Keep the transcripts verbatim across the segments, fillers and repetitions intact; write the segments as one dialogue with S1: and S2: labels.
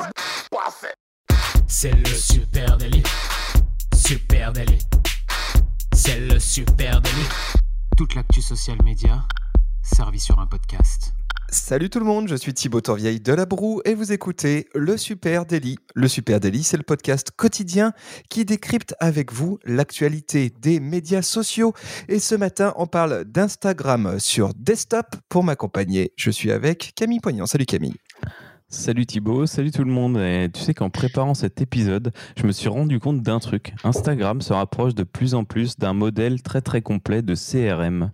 S1: C'est le super délit. Super délit. C'est le super délit. Toute l'actu social média servie sur un podcast.
S2: Salut tout le monde, je suis Thibaut Tourvieille de La Broue et vous écoutez Le Super Daily. Le Super Daily, c'est le podcast quotidien qui décrypte avec vous l'actualité des médias sociaux. Et ce matin, on parle d'Instagram sur desktop. Pour m'accompagner, je suis avec Camille Poignant. Salut Camille.
S3: Salut Thibaut, salut tout le monde. Et tu sais qu'en préparant cet épisode, je me suis rendu compte d'un truc. Instagram se rapproche de plus en plus d'un modèle très très complet de C R M.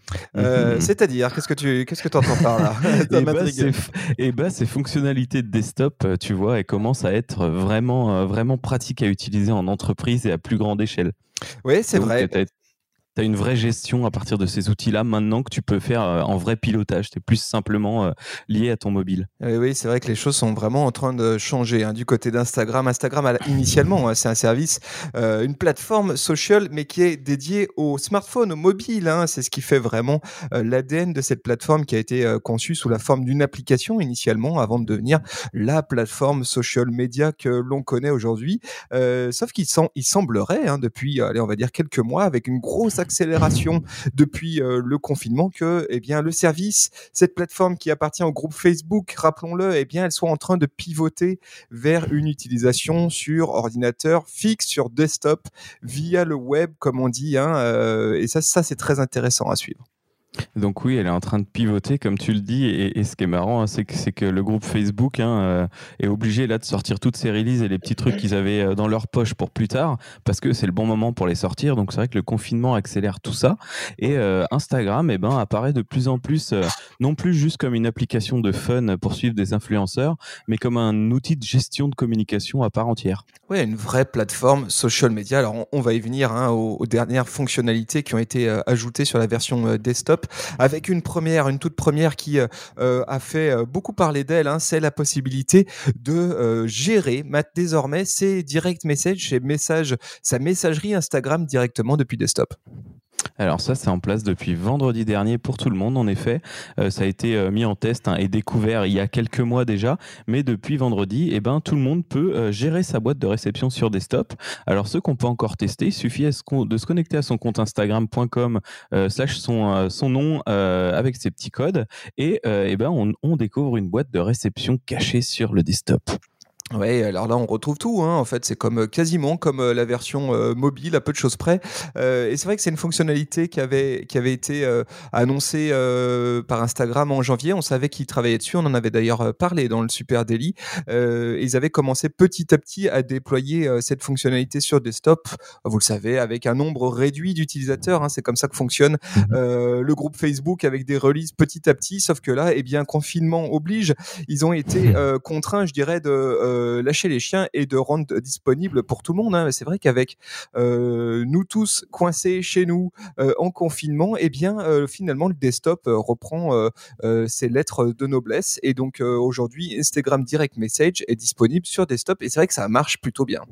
S2: Euh, mmh. C'est-à-dire, qu'est-ce que tu qu'est-ce que tu entends par là?
S3: Et bah, c'est, et bah, ces fonctionnalités de desktop, tu vois, elles commencent à être vraiment, vraiment pratiques à utiliser en entreprise et à plus grande échelle.
S2: Oui, c'est Donc, vrai.
S3: Tu as une vraie gestion à partir de ces outils-là maintenant que tu peux faire euh, en vrai pilotage. Tu es plus simplement euh, lié à ton mobile.
S2: Oui, oui, c'est vrai que les choses sont vraiment en train de changer hein, du côté d'Instagram. Instagram, initialement, hein, c'est un service, euh, une plateforme social, mais qui est dédiée au smartphone, au mobile. Hein. C'est ce qui fait vraiment euh, l'A D N de cette plateforme qui a été euh, conçue sous la forme d'une application initialement avant de devenir la plateforme social media que l'on connaît aujourd'hui. Euh, sauf qu'il sem- il semblerait, hein, depuis, allez, on va dire quelques mois, avec une grosse accélération depuis euh, le confinement que eh bien, le service, cette plateforme qui appartient au groupe Facebook, rappelons-le, eh bien, elle soit en train de pivoter vers une utilisation sur ordinateur fixe, sur desktop, via le web, comme on dit. Hein, euh, et ça, ça, c'est très intéressant à suivre.
S3: Donc oui, elle est en train de pivoter, comme tu le dis, et, et ce qui est marrant, hein, c'est, que, c'est que le groupe Facebook hein, euh, est obligé là de sortir toutes ces releases et les petits trucs qu'ils avaient euh, dans leur poche pour plus tard, parce que c'est le bon moment pour les sortir. Donc c'est vrai que le confinement accélère tout ça, et euh, Instagram eh ben, apparaît de plus en plus, euh, non plus juste comme une application de fun pour suivre des influenceurs, mais comme un outil de gestion de communication à part entière.
S2: Oui, une vraie plateforme social media. Alors on, on va y venir hein, aux, aux dernières fonctionnalités qui ont été euh, ajoutées sur la version euh, desktop. Avec une première, une toute première qui euh, a fait euh, beaucoup parler d'elle, hein, c'est la possibilité de euh, gérer désormais ses direct messages, ses messages, sa messagerie Instagram directement depuis desktop.
S3: Alors ça, c'est en place depuis vendredi dernier pour tout le monde, en effet. Euh, ça a été euh, mis en test hein, et découvert il y a quelques mois déjà, mais depuis vendredi, eh ben, tout le monde peut euh, gérer sa boîte de réception sur desktop. Alors ceux qu'on peut encore tester, il suffit de se connecter à son compte instagram point com euh, slash son, euh, son nom euh, avec ses petits codes et euh, eh ben, on, on découvre une boîte de réception cachée sur le desktop.
S2: Ouais, alors là on retrouve tout, hein. En fait c'est comme quasiment comme euh, la version euh, mobile à peu de choses près. Euh, et c'est vrai que c'est une fonctionnalité qui avait qui avait été euh, annoncée euh, par Instagram en janvier. On savait qu'ils travaillaient dessus, on en avait d'ailleurs parlé dans le Super Daily. Euh, ils avaient commencé petit à petit à déployer euh, cette fonctionnalité sur desktop. Vous le savez, avec un nombre réduit d'utilisateurs. Hein, c'est comme ça que fonctionne euh, le groupe Facebook avec des releases petit à petit. Sauf que là, eh bien confinement oblige, ils ont été euh, contraints, je dirais, de euh, lâcher les chiens et de rendre disponible pour tout le monde. Hein. C'est vrai qu'avec euh, nous tous coincés chez nous euh, en confinement, eh bien euh, finalement le desktop euh, reprend euh, euh, ses lettres de noblesse et donc euh, aujourd'hui Instagram Direct Message est disponible sur desktop et c'est vrai que ça marche plutôt bien.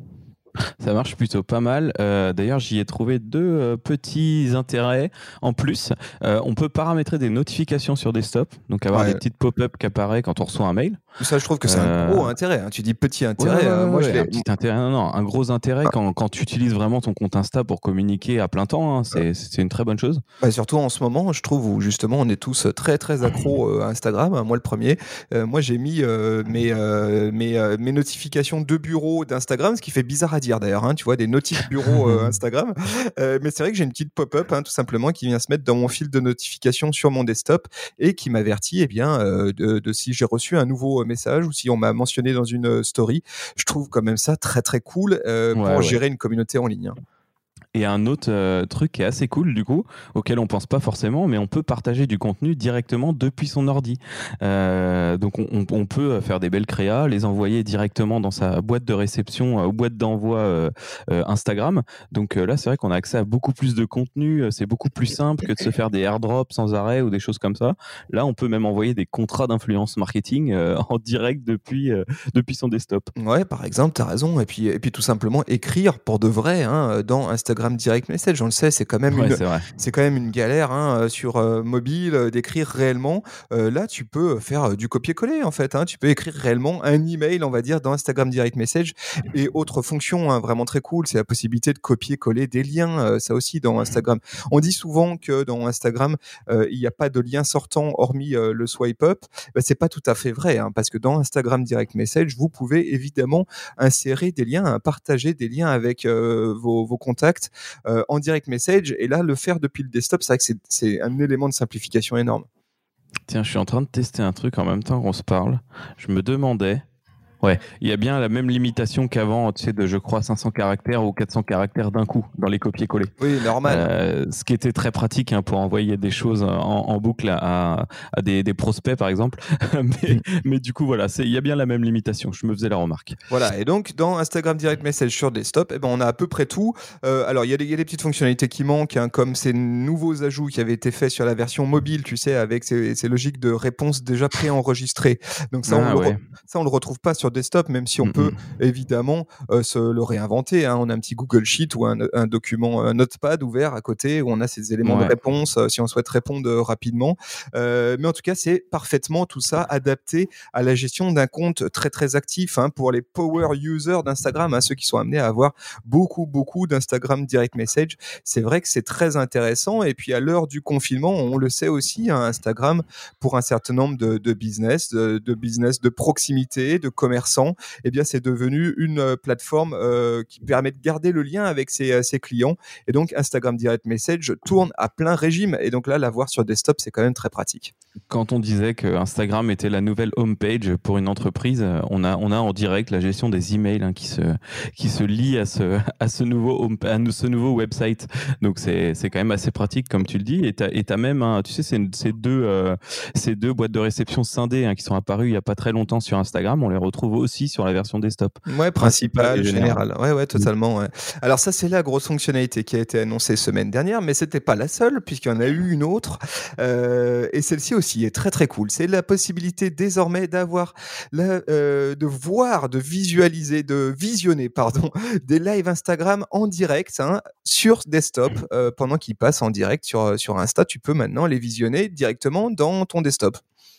S3: Ça marche plutôt pas mal. Euh, d'ailleurs, j'y ai trouvé deux euh, petits intérêts en plus. Euh, on peut paramétrer des notifications sur desktop, donc avoir ouais. des petites pop-up qui apparaissent quand on reçoit un mail.
S2: Ça, je trouve que c'est euh... un gros intérêt. Hein. Tu dis petit intérêt.
S3: Ouais, ouais,
S2: euh, moi,
S3: ouais,
S2: je l'ai...
S3: un petit intérêt. Non, non, un gros intérêt ah. quand, quand tu utilises vraiment ton compte Insta pour communiquer à plein temps. Hein, c'est, c'est une très bonne chose.
S2: Bah, surtout en ce moment, je trouve où justement on est tous très très accros à Instagram. Hein, moi, le premier. Euh, moi, j'ai mis euh, mes euh, mes euh, mes notifications de bureau d'Instagram, ce qui fait bizarre à dire d'ailleurs. Hein, tu vois, des notifs bureau euh, Instagram. Euh, mais c'est vrai que j'ai une petite pop-up, hein, tout simplement, qui vient se mettre dans mon fil de notification sur mon desktop et qui m'avertit, eh bien, euh, de, de si j'ai reçu un nouveau message ou si on m'a mentionné dans une story. Je trouve quand même ça très très cool euh, ouais, pour ouais. gérer une communauté en ligne. Hein.
S3: Et un autre euh, truc qui est assez cool du coup, auquel on pense pas forcément, mais on peut partager du contenu directement depuis son ordi. Euh, donc on, on, on peut faire des belles créas, les envoyer directement dans sa boîte de réception euh, ou boîte d'envoi euh, euh, Instagram. Donc euh, là c'est vrai qu'on a accès à beaucoup plus de contenu, c'est beaucoup plus simple que de se faire des airdrops sans arrêt ou des choses comme ça. Là on peut même envoyer des contrats d'influence marketing euh, en direct depuis, euh, depuis son desktop.
S2: Ouais, par exemple, t'as raison. Et puis, et puis tout simplement écrire pour de vrai hein, dans Instagram Instagram Direct Message. On le sait, c'est quand même
S3: Ouais,
S2: une,
S3: c'est vrai.
S2: c'est quand même une galère hein, sur euh, mobile euh, d'écrire réellement. Euh, là, tu peux faire euh, du copier-coller en fait. Hein. Tu peux écrire réellement un email, on va dire, dans Instagram Direct Message. Et autre fonction hein, vraiment très cool, c'est la possibilité de copier-coller des liens. Euh, ça aussi dans Instagram. On dit souvent que dans Instagram, euh, il n'y a pas de lien sortant hormis euh, le swipe up. Ben, c'est pas tout à fait vrai hein, parce que dans Instagram Direct Message, vous pouvez évidemment insérer des liens, hein, partager des liens avec euh, vos, vos contacts euh, en Direct Message. Et là, le faire depuis le desktop, c'est vrai que c'est, c'est un élément de simplification énorme.
S3: Tiens, je suis en train de tester un truc en même temps qu'on se parle. Je me demandais. Ouais, il y a bien la même limitation qu'avant, tu sais, de je crois cinq cents caractères ou quatre cents caractères d'un coup dans les copier-coller.
S2: Oui, normal.
S3: Euh, ce qui était très pratique hein, pour envoyer des choses en, en boucle à, à des, des prospects, par exemple. mais, mais du coup, voilà, c'est- il y a bien la même limitation. Je me faisais la remarque.
S2: Voilà, et donc dans Instagram Direct Message sur desktop, eh ben, on a à peu près tout. Euh, alors il y, a des- il y a des petites fonctionnalités qui manquent, hein, comme ces nouveaux ajouts qui avaient été faits sur la version mobile, tu sais, avec ces, ces logiques de réponse déjà préenregistrées. Donc ça,
S3: Ah
S2: on le
S3: ouais.
S2: re- ça, on le retrouve pas sur desktop, même si on
S3: Mm,
S2: peut
S3: mm.
S2: évidemment euh, se le réinventer. Hein. On a un petit Google Sheet ou un, un document, un Notepad ouvert à côté où on a ces éléments de
S3: Ouais.
S2: réponse euh, si on souhaite répondre euh, rapidement. Euh, mais en tout cas, c'est parfaitement tout ça adapté à la gestion d'un compte très très actif hein, pour les power users d'Instagram, hein, ceux qui sont amenés à avoir beaucoup beaucoup d'Instagram Direct Message. C'est vrai que c'est très intéressant et puis à l'heure du confinement, on le sait aussi, hein, Instagram pour un certain nombre de, de business, de, de business de proximité, de commerçants, eh bien c'est devenu une euh, plateforme euh, qui permet de garder le lien avec ses, euh, ses clients et donc Instagram Direct Message tourne à plein régime et donc là l'avoir sur desktop c'est quand même très pratique.
S3: Quand on disait que Instagram était la nouvelle homepage pour une entreprise, euh, on a, on a en direct la gestion des emails hein, qui se, qui se lie à ce, à ce nouveau home, à ce nouveau website. Donc c'est, c'est quand même assez pratique comme tu le dis. Et t'as, et t'as même, hein, tu sais, ces, ces deux, euh, ces deux boîtes de réception scindées hein, qui sont apparues il y a pas très longtemps sur Instagram. On les retrouve aussi sur la version desktop.
S2: Ouais, principal,
S3: et
S2: général. Ouais, ouais, totalement. Ouais. Alors ça, c'est la grosse fonctionnalité qui a été annoncée semaine dernière, mais c'était pas la seule puisqu'il y en a eu une autre. Euh, et celle-ci aussi est très très cool. C'est la possibilité désormais d'avoir, la, euh, de voir, de visualiser, de visionner, pardon, des lives Instagram en direct hein, sur desktop euh, pendant qu'ils passent en direct sur sur Insta. Tu peux maintenant les visionner directement dans ton desktop.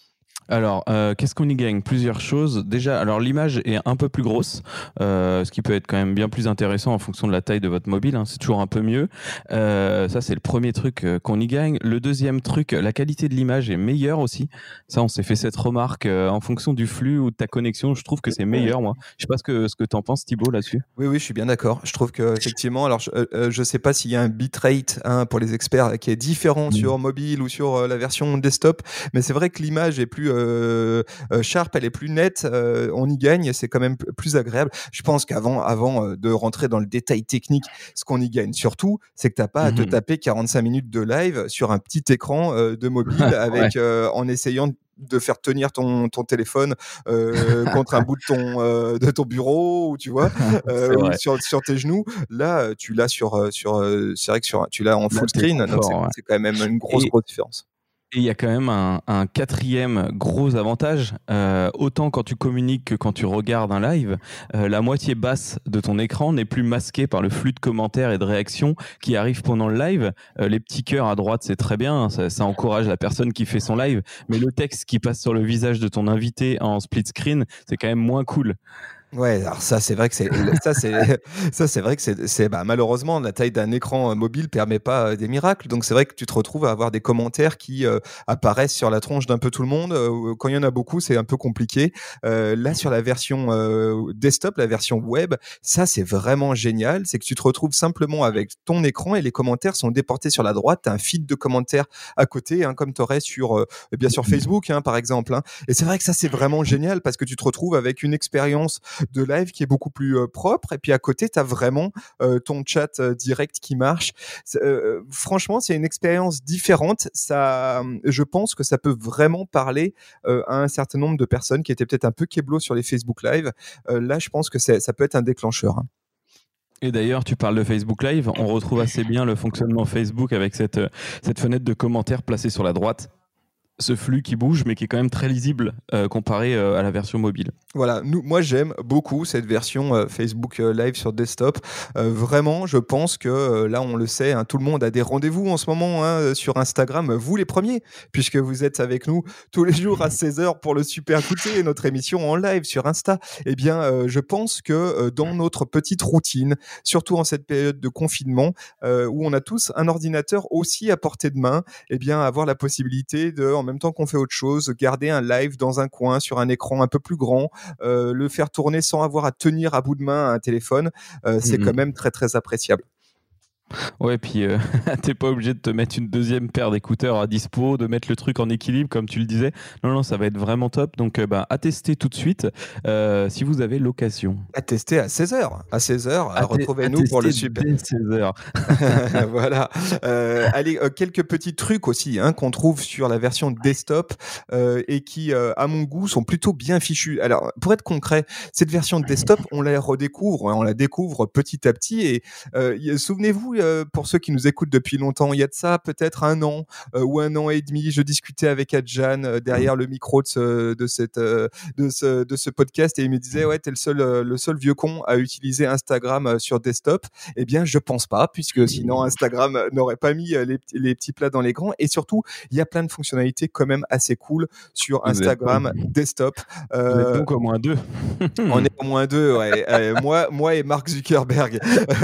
S3: Alors, euh, qu'est-ce qu'on y gagne? Plusieurs choses. Déjà, alors l'image est un peu plus grosse, euh, ce qui peut être quand même bien plus intéressant en fonction de la taille de votre mobile. Hein, c'est toujours un peu mieux. Euh, ça, c'est le premier truc euh, qu'on y gagne. Le deuxième truc, la qualité de l'image est meilleure aussi. Ça, on s'est fait cette remarque euh, en fonction du flux ou de ta connexion. Je trouve que c'est meilleur, moi. Je sais pas ce que ce que t'en penses, Thibaut, là-dessus.
S2: Oui, oui, je suis bien d'accord. Je trouve que effectivement, alors je, euh, je sais pas s'il y a un bitrate hein, pour les experts qui est différent
S3: Mmh.
S2: sur mobile ou sur euh, la version desktop, mais c'est vrai que l'image est plus euh, euh, sharp, elle est plus nette. Euh, on y gagne, c'est quand même p- plus agréable. Je pense qu'avant, avant euh, de rentrer dans le détail technique, ce qu'on y gagne surtout, c'est que t'as pas à te
S3: Mhm.
S2: taper quarante-cinq minutes de live sur un petit écran euh, de mobile avec euh, en essayant de de faire tenir ton, ton téléphone euh, contre un bout de ton, euh, de ton bureau ou tu vois euh,
S3: C'est
S2: ou
S3: vrai.
S2: sur, sur tes genoux. Là, tu l'as sur, euh, sur euh, c'est vrai que sur, tu l'as en
S3: Là,
S2: full
S3: c'est
S2: screen, donc
S3: confort,
S2: c'est,
S3: ouais.
S2: c'est quand même une grosse,
S3: Et-
S2: grosse différence.
S3: Et il y a quand même un, un quatrième gros avantage. Euh, autant quand tu communiques que quand tu regardes un live, euh, la moitié basse de ton écran n'est plus masquée par le flux de commentaires et de réactions qui arrivent pendant le live. Euh, les petits cœurs à droite, c'est très bien, ça, ça encourage la personne qui fait son live. Mais le texte qui passe sur le visage de ton invité en split screen, c'est quand même moins cool.
S2: Ouais, alors ça c'est vrai que c'est ça c'est ça c'est vrai que c'est c'est bah, malheureusement la taille d'un écran euh, mobile permet pas euh, des miracles. Donc c'est vrai que tu te retrouves à avoir des commentaires qui euh, apparaissent sur la tronche d'un peu tout le monde. Euh, quand il y en a beaucoup, c'est un peu compliqué. Euh, là sur la version euh, desktop, la version web, ça c'est vraiment génial, c'est que tu te retrouves simplement avec ton écran et les commentaires sont déportés sur la droite, t'as un feed de commentaires à côté hein, comme tu aurais sur euh, bien sur Facebook hein, par exemple hein. Et c'est vrai que ça c'est vraiment génial parce que tu te retrouves avec une expérience de live qui est beaucoup plus euh, propre et puis à côté tu as vraiment euh, ton chat euh, direct qui marche. C'est, euh, franchement c'est une expérience différente, ça je pense que ça peut vraiment parler euh, à un certain nombre de personnes qui étaient peut-être un peu kéblo sur les Facebook Live. Euh, là je pense que c'est, ça peut être un déclencheur hein.
S3: Et d'ailleurs, tu parles de Facebook Live, on retrouve assez bien le fonctionnement Facebook avec cette, cette fenêtre de commentaires placée sur la droite. ce flux qui bouge, mais qui est quand même très lisible euh, comparé euh, à la version mobile.
S2: Voilà, nous, moi j'aime beaucoup cette version euh, Facebook euh, Live sur desktop. Euh, vraiment, je pense que euh, là, on le sait, hein, tout le monde a des rendez-vous en ce moment hein, sur Instagram, vous les premiers, puisque vous êtes avec nous tous les jours à seize heures pour le Super Goûter, notre émission en live sur Insta. Eh bien, euh, je pense que euh, dans notre petite routine, surtout en cette période de confinement, euh, où on a tous un ordinateur aussi à portée de main, eh bien, avoir la possibilité de, en même temps qu'on fait autre chose, garder un live dans un coin sur un écran un peu plus grand, euh, le faire tourner sans avoir à tenir à bout de main un téléphone, euh, c'est mmh. quand même très très appréciable.
S3: Ouais, puis euh, t'es pas obligé de te mettre une deuxième paire d'écouteurs à dispo, de mettre le truc en équilibre comme tu le disais. Non, non, ça va être vraiment top. Donc, euh, bah, à tester tout de suite euh, si vous avez l'occasion.
S2: À tester à seize heures. À seize heures, à retrouvez-nous pour le super.
S3: Dès seize heures.
S2: Voilà. Euh, allez, euh, quelques petits trucs aussi hein, qu'on trouve sur la version desktop euh, et qui, euh, à mon goût, sont plutôt bien fichus. Alors, pour être concret, cette version de desktop, on la redécouvre, on la découvre petit à petit. Et euh, souvenez-vous, euh, pour ceux qui nous écoutent depuis longtemps, il y a de ça peut-être un an euh, ou un an et demi, je discutais avec Adjan euh, derrière le micro de ce, de, cette, euh, de, ce, de ce podcast et il me disait ouais, t'es le seul, euh, le seul vieux con à utiliser Instagram euh, sur desktop. Eh bien, je pense pas, puisque sinon Instagram n'aurait pas mis euh, les, les petits plats dans les grands. Et surtout, il y a plein de fonctionnalités quand même assez cool sur Instagram desktop.
S3: Euh, Vous êtes donc au moins deux.
S2: On est au moins deux, ouais. euh, moi, moi et Mark Zuckerberg.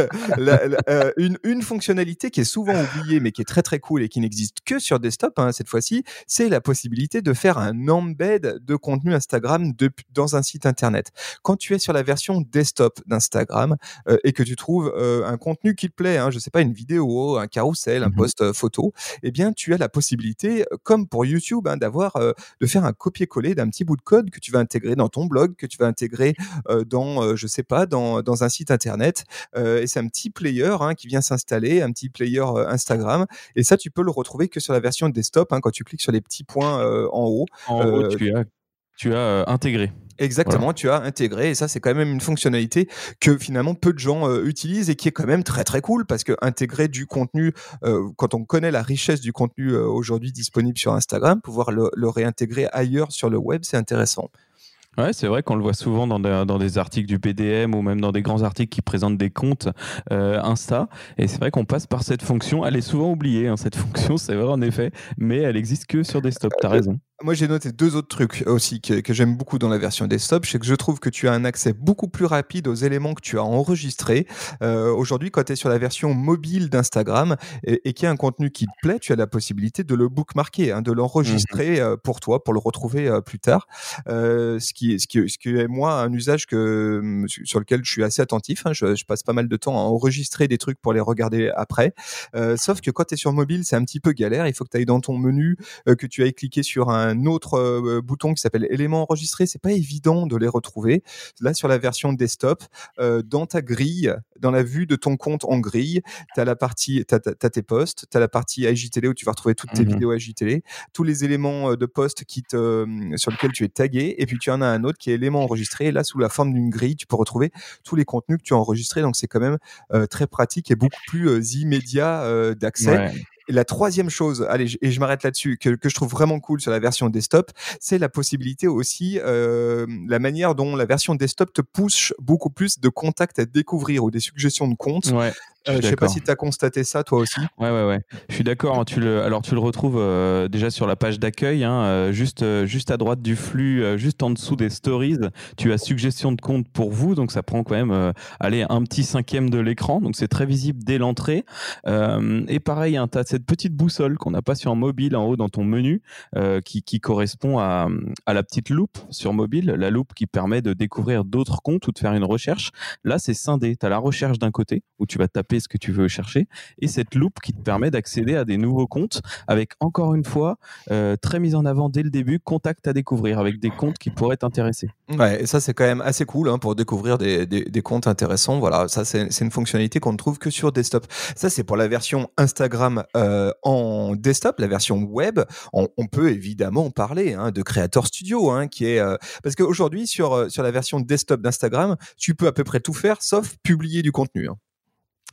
S2: la, la, euh, une, une fonctionnalité qui est souvent oubliée, mais qui est très très cool et qui n'existe que sur desktop hein, cette fois-ci, c'est la possibilité de faire un embed de contenu Instagram de, dans un site internet. Quand tu es sur la version desktop d'Instagram euh, et que tu trouves euh, un contenu qui te plaît, hein, je sais pas, une vidéo, un carrousel, un post euh, photo, eh bien tu as la possibilité, comme pour YouTube, hein, d'avoir, euh, de faire un copier-coller d'un petit bout de code que tu vas intégrer dans ton blog, que tu vas intégrer euh, dans, euh, je sais pas, dans dans un site internet. Euh, et c'est un petit player hein, qui vient s'installer, un petit player euh, Instagram. Et ça, tu peux le retrouver que sur la version desktop hein, quand tu cliques sur les petits points euh, en haut.
S3: En euh, haut, tu as, tu as euh, intégré.
S2: Exactement, voilà. Tu as intégré et ça c'est quand même une fonctionnalité que finalement peu de gens euh, utilisent et qui est quand même très très cool parce que intégrer du contenu, euh, quand on connaît la richesse du contenu euh, aujourd'hui disponible sur Instagram, pouvoir le, le réintégrer ailleurs sur le web, c'est intéressant.
S3: Ouais, c'est vrai qu'on le voit souvent dans des, dans des articles du P D M ou même dans des grands articles qui présentent des comptes euh, Insta. Et c'est vrai qu'on passe par cette fonction. Elle est souvent oubliée, hein, cette fonction, c'est vrai en effet, mais elle existe que sur desktop. T'as raison.
S2: Moi, j'ai noté deux autres trucs aussi que, que j'aime beaucoup dans la version desktop. C'est que je trouve que tu as un accès beaucoup plus rapide aux éléments que tu as enregistrés. Euh, aujourd'hui, quand tu es sur la version mobile d'Instagram et, et qu'il y a un contenu qui te plaît, tu as la possibilité de le bookmarker, hein, de l'enregistrer mmh. euh, pour toi, pour le retrouver euh, plus tard. Euh, ce qui, ce qui, ce qui est moi un usage que sur lequel je suis assez attentif. Hein. Je, je passe pas mal de temps à enregistrer des trucs pour les regarder après. Euh, sauf que quand tu es sur mobile, c'est un petit peu galère. Il faut que tu ailles dans ton menu, euh, que tu ailles cliquer sur un un autre euh, bouton qui s'appelle éléments enregistrés, c'est pas évident de les retrouver. Là, sur la version desktop, euh, dans ta grille, dans la vue de ton compte en grille, tu as la partie, t'as, t'as tes posts, tu as la partie I G T L où tu vas retrouver toutes tes mmh. vidéos I G T L, tous les éléments de post qui te, euh, sur lesquels tu es tagué, et puis tu en as un autre qui est éléments enregistrés. Là, sous la forme d'une grille, tu peux retrouver tous les contenus que tu as enregistrés. Donc, c'est quand même euh, très pratique et beaucoup plus euh, immédiat euh, d'accès. Ouais. Et la troisième chose, allez, et je m'arrête là-dessus, que, que je trouve vraiment cool sur la version desktop, c'est la possibilité aussi, euh, la manière dont la version desktop te pousse beaucoup plus de contacts à découvrir ou des suggestions de comptes.
S3: Ouais.
S2: Je ne euh, sais pas si tu as constaté ça toi aussi.
S3: Ouais, ouais, ouais. Je suis d'accord. Hein, tu le, alors, tu le retrouves euh, déjà sur la page d'accueil, hein, euh, juste, euh, juste à droite du flux, euh, juste en dessous des stories. Tu as suggestion de compte pour vous. Donc, ça prend quand même euh, allez, un petit cinquième de l'écran. Donc, c'est très visible dès l'entrée. Euh, et pareil, hein, tu as cette petite boussole qu'on n'a pas sur mobile en haut dans ton menu euh, qui, qui correspond à, à la petite loupe sur mobile. La loupe qui permet de découvrir d'autres comptes ou de faire une recherche. Là, c'est scindé. Tu as la recherche d'un côté où tu vas taper ce que tu veux chercher et cette loupe qui te permet d'accéder à des nouveaux comptes avec encore une fois euh, très mise en avant dès le début, contact à découvrir avec des comptes qui pourraient t'intéresser.
S2: Ouais, et ça c'est quand même assez cool hein, pour découvrir des, des, des comptes intéressants. Voilà, ça c'est, c'est une fonctionnalité qu'on ne trouve que sur desktop. Ça c'est pour la version Instagram euh, en desktop, la version web. On, on peut évidemment parler hein, de Creator Studio, hein, qui est euh, parce qu'aujourd'hui sur sur la version desktop d'Instagram, tu peux à peu près tout faire sauf publier du contenu. Hein.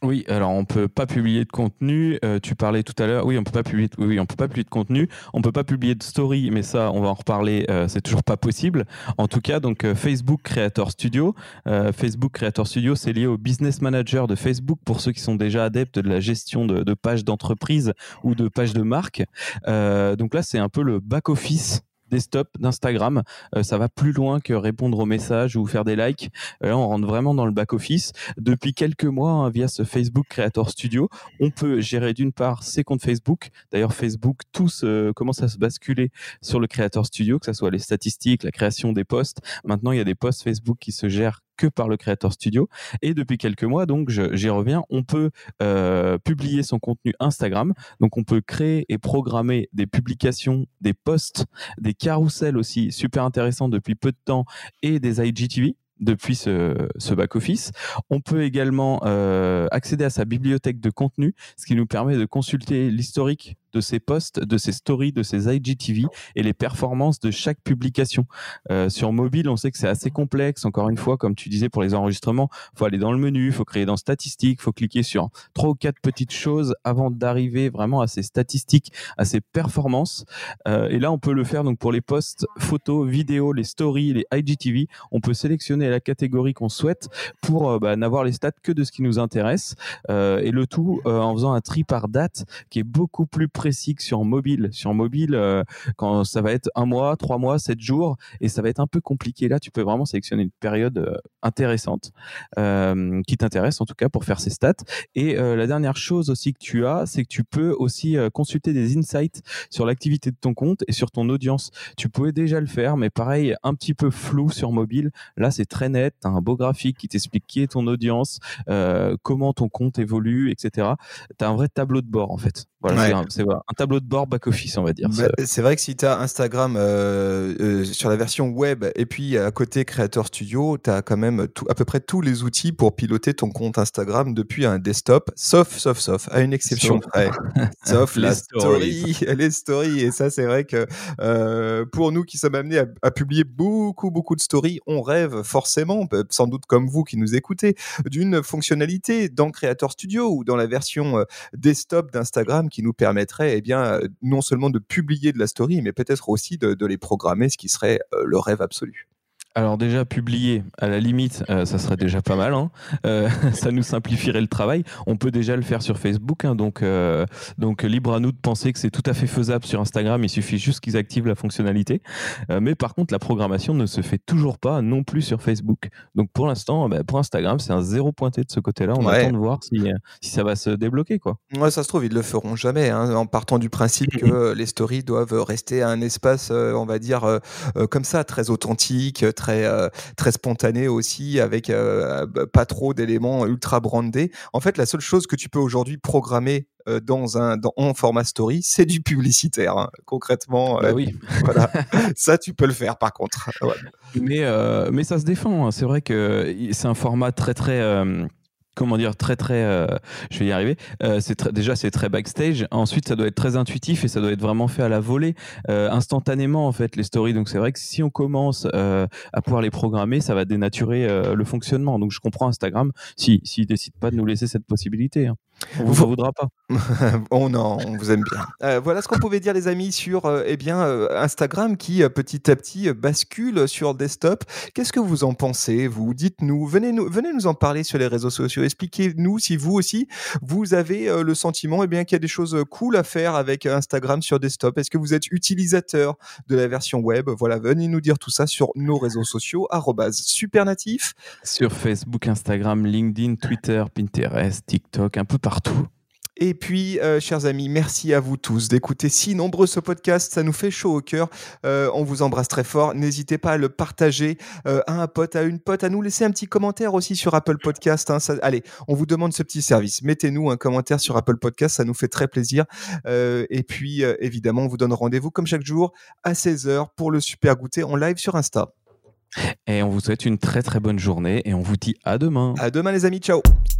S3: Oui, alors on peut pas publier de contenu. Euh, tu parlais tout à l'heure. Oui, on peut pas publier. De... Oui, on peut pas publier de contenu. On peut pas publier de story, mais ça, on va en reparler. Euh, c'est toujours pas possible. En tout cas, donc euh, Facebook Creator Studio. Euh, Facebook Creator Studio, c'est lié au Business Manager de Facebook pour ceux qui sont déjà adeptes de la gestion de, de pages d'entreprise ou de pages de marque. Euh, donc là, c'est un peu le back office desktop d'Instagram. Euh, ça va plus loin que répondre aux messages ou faire des likes. Euh, là, on rentre vraiment dans le back-office. Depuis quelques mois, hein, via ce Facebook Creator Studio, on peut gérer d'une part ses comptes Facebook. D'ailleurs, Facebook, tous euh, commencent à se basculer sur le Creator Studio, que ce soit les statistiques, la création des posts. Maintenant, il y a des posts Facebook qui se gèrent que par le Creator Studio. Et depuis quelques mois, donc je, j'y reviens, on peut euh, publier son contenu Instagram. Donc on peut créer et programmer des publications, des posts, des carousels aussi super intéressants depuis peu de temps et des I G T V depuis ce, ce back-office. On peut également euh, accéder à sa bibliothèque de contenu, ce qui nous permet de consulter l'historique de ses posts, de ses stories, de ses I G T V et les performances de chaque publication. Euh, sur mobile, on sait que c'est assez complexe. Encore une fois, comme tu disais pour les enregistrements, il faut aller dans le menu, il faut créer dans statistiques, il faut cliquer sur trois ou quatre petites choses avant d'arriver vraiment à ces statistiques, à ces performances. Euh, et là, on peut le faire donc pour les posts, photos, vidéos, les stories, les I G T V. On peut sélectionner la catégorie qu'on souhaite pour euh, bah, n'avoir les stats que de ce qui nous intéresse. Euh, et le tout euh, en faisant un tri par date qui est beaucoup plus précis que sur mobile. Sur mobile, euh, quand ça va être un mois, trois mois, sept jours, et ça va être un peu compliqué. Là, tu peux vraiment sélectionner une période euh, intéressante, euh, qui t'intéresse en tout cas pour faire ces stats. Et euh, la dernière chose aussi que tu as, c'est que tu peux aussi euh, consulter des insights sur l'activité de ton compte et sur ton audience. Tu pouvais déjà le faire, mais pareil, un petit peu flou sur mobile. Là, c'est très net. Tu as un beau graphique qui t'explique qui est ton audience, euh, comment ton compte évolue, et cetera. Tu as un vrai tableau de bord en fait. Voilà, ouais. c'est, un, c'est un tableau de bord back-office, on va dire.
S2: Bah, c'est vrai que si tu as Instagram euh, euh, sur la version web et puis à côté Creator Studio, tu as quand même tout, à peu près tous les outils pour piloter ton compte Instagram depuis un desktop, sauf, sauf, sauf, à une exception près. Sauf la story, les stories. Et ça, c'est vrai que euh, pour nous qui sommes amenés à, à publier beaucoup, beaucoup de stories, on rêve forcément, sans doute comme vous qui nous écoutez, d'une fonctionnalité dans Creator Studio ou dans la version euh, desktop d'Instagram qui nous permettrait eh bien, non seulement de publier de la story, mais peut-être aussi de, de les programmer, ce qui serait euh, le rêve absolu.
S3: Alors déjà, publier, à la limite, euh, ça serait déjà pas mal. Hein. Euh, ça nous simplifierait le travail. On peut déjà le faire sur Facebook. Hein, donc, euh, donc, libre à nous de penser que c'est tout à fait faisable sur Instagram. Il suffit juste qu'ils activent la fonctionnalité. Euh, mais par contre, la programmation ne se fait toujours pas non plus sur Facebook. Donc pour l'instant, bah, pour Instagram, c'est un zéro pointé de ce côté-là. On ouais. attend de voir si, si ça va se débloquer, quoi.
S2: Ouais, ça se trouve, ils ne le feront jamais. Hein, en partant du principe que les stories doivent rester à un espace, euh, on va dire, euh, euh, comme ça, très authentique, très euh, très spontané aussi, avec euh, pas trop d'éléments ultra brandés. En fait, la seule chose que tu peux aujourd'hui programmer euh, dans un dans en format story, c'est du publicitaire. Hein. Concrètement,
S3: bah
S2: euh,
S3: oui.
S2: Voilà, ça tu peux le faire par contre. Ouais.
S3: Mais euh, mais ça se défend. Hein. C'est vrai que c'est un format très très euh... comment dire, très très euh, je vais y arriver, euh, c'est très, déjà c'est très backstage, ensuite ça doit être très intuitif et ça doit être vraiment fait à la volée, euh, instantanément en fait les stories, donc c'est vrai que si on commence euh, à pouvoir les programmer, ça va dénaturer euh, le fonctionnement, donc je comprends Instagram si, s'ils décident pas de nous laisser cette possibilité, hein. On vous en voudra pas.
S2: Oh non, on vous aime bien. Euh, voilà ce qu'on pouvait dire les amis sur euh, eh bien, euh, Instagram qui euh, petit à petit euh, bascule sur le desktop. Qu'est-ce que vous en pensez, vous? Dites-nous, venez nous, venez nous en parler sur les réseaux sociaux. Expliquez-nous si vous aussi, vous avez euh, le sentiment eh bien, qu'il y a des choses cool à faire avec Instagram sur desktop. Est-ce que vous êtes utilisateur de la version web? Voilà, venez nous dire tout ça sur nos réseaux sociaux, arobase supernatif.
S3: Sur Facebook, Instagram, LinkedIn, Twitter, Pinterest, TikTok, un peu partout.
S2: Et puis, euh, chers amis, merci à vous tous d'écouter si nombreux ce podcast. Ça nous fait chaud au cœur. Euh, on vous embrasse très fort. N'hésitez pas à le partager euh, à un pote, à une pote, à nous laisser un petit commentaire aussi sur Apple Podcast. Hein. Ça, allez, on vous demande ce petit service. Mettez-nous un commentaire sur Apple Podcast. Ça nous fait très plaisir. Euh, et puis, euh, évidemment, on vous donne rendez-vous comme chaque jour à seize heures pour le Super Goûter en live sur Insta.
S3: Et on vous souhaite une très très bonne journée et on vous dit à demain.
S2: À demain les amis. Ciao.